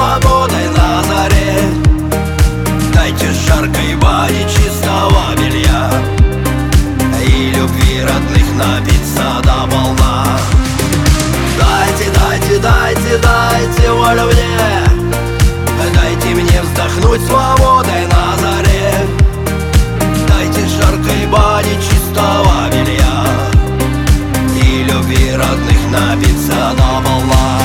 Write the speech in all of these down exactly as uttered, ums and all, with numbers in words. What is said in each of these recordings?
свободой на заре. Дайте жаркой бани чистого белья и любви родных напиться до полна. Дайте, дайте, дайте, дайте волю мне, дайте мне вздохнуть свободой на заре. Дайте жаркой бани чистого белья и любви родных напиться до полна.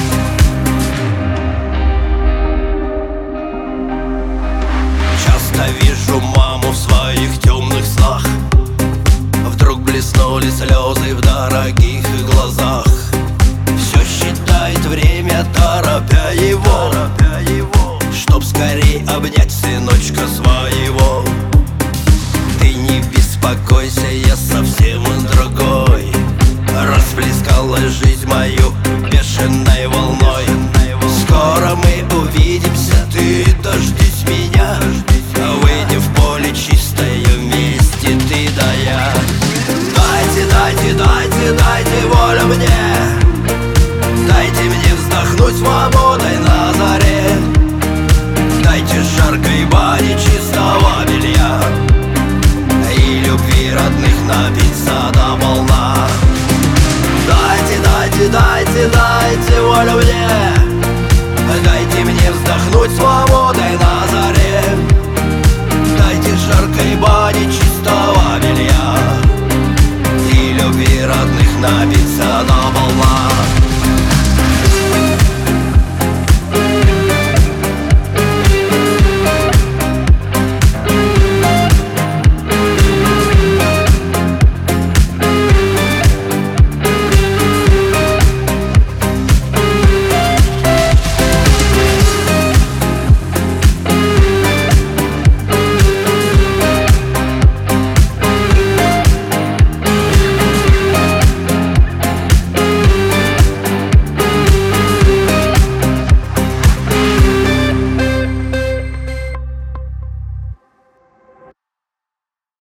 Часто вижу маму в своих темных снах, вдруг блеснули слезы в дорогих глазах. Все считает время, торопя его, чтоб скорей обнять сыночка своего. Ты не беспокойся, я совсем другой. Расплескалась жизнь мою бешеной волной. Скоро мы увидимся, ты дождись меня. Выйдем в поле чистое вместе, ты да я. Дайте, дайте, дайте, дайте волю мне, дайте мне вздохнуть свободой на заре. Дайте жаркой бани чистого белья и любви родных напиться до полна. Дайте, дайте, дайте, дайте волю мне,